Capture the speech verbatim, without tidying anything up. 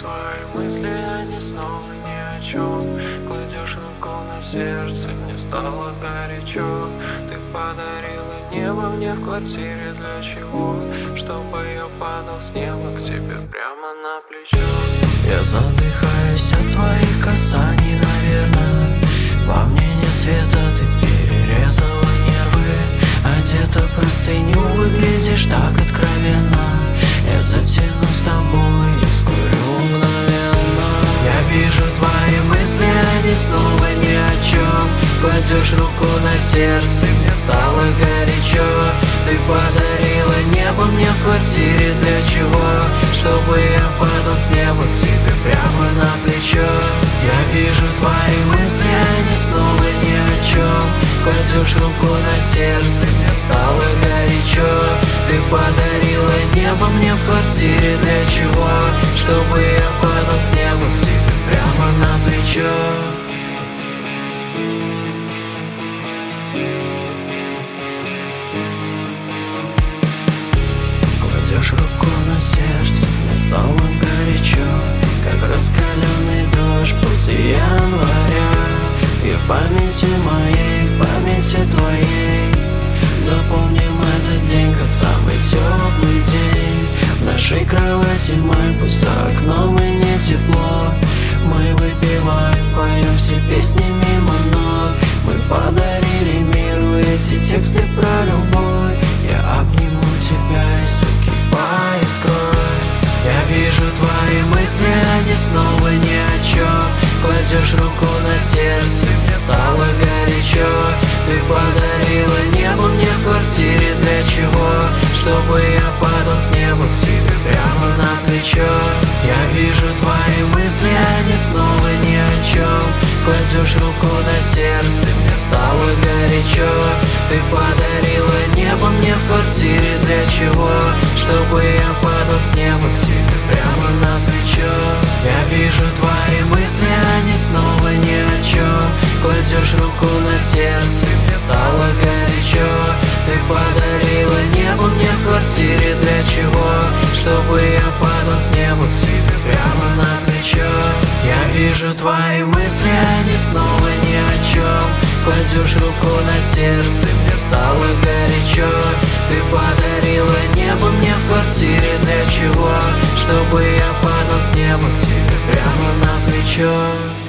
твои мысли, они снова ни о чем. Кладешь руку на сердце, мне стало горячо. Ты подарила небо мне в квартире, для чего? Чтобы я падал с неба к тебе прямо на плечо. Я задыхаюсь от твоих касаний, наверное. Во мне нет света, ты перерезала нервы. Одета в простыню, выглядишь так откровенно. Я затяну с тобой и скурю мгновенно. Я вижу твои мысли, они снова ни о чем. Кладешь руку на сердце, мне стало горячо. Ты подарила небо мне в квартире, для чего? Чтобы я падал с неба к тебе прямо на плечо. Я вижу твои мысли, они снова ни о чем. Кладешь руку на сердце, мне стало горячо. Ты подарила небо мне в квартире, для чего? Чтобы я падал с неба к тебе прямо на плечо. Кладешь руку на сердце, мне стало горячо, как раскаленный дождь после января. И в памяти моей, в памяти твоей запомним этот день как самый теплый день. В нашей кровати май, пусть за окном и не тепло. Мы выпиваем, поем все песни мимо ног. Мы подарили миру эти тексты про любовь. Я обниму тебя и закипает кровь. Я вижу твои мысли, они снова ни о чем. Кладешь руку на сердце, мне стало горячо. Ты подарила небо мне в квартире, для чего? Чтобы я падал с неба к тебе прямо на плечо. Я вижу твои мысли, они снова ни о чем. Кладешь руку на сердце, мне стало горячо. Ты подарила небо мне в квартире, для чего? Чтобы я падал с неба к тебе прямо на плечо. Я вижу твои мысли, они снова ни о чем. Кладешь руку на сердце, мне стало горячо. Ты подарила небо мне в квартире, для чего? Чтобы я падал с неба к тебе прямо на плечо. Я вижу твои мысли, они снова ни о чем. Кладешь руку на сердце, мне стало горячо. Ты подарила небо мне в квартире, для чего? Чтобы я падал с неба к тебе прямо на плечо.